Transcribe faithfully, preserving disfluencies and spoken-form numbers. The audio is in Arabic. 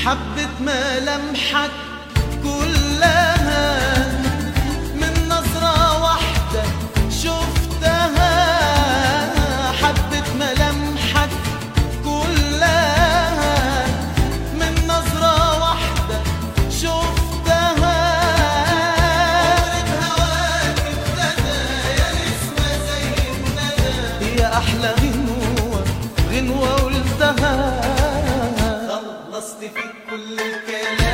حبت ملامحك كلها من نظرة واحدة شفتها، حبت ملامحك كلها من نظرة واحدة شفتها. عمرك هواك ابتدى يا نسمة زي الندى، يا أحلى غنوة غنوة قلتها، خلصت فيك كل الكلام.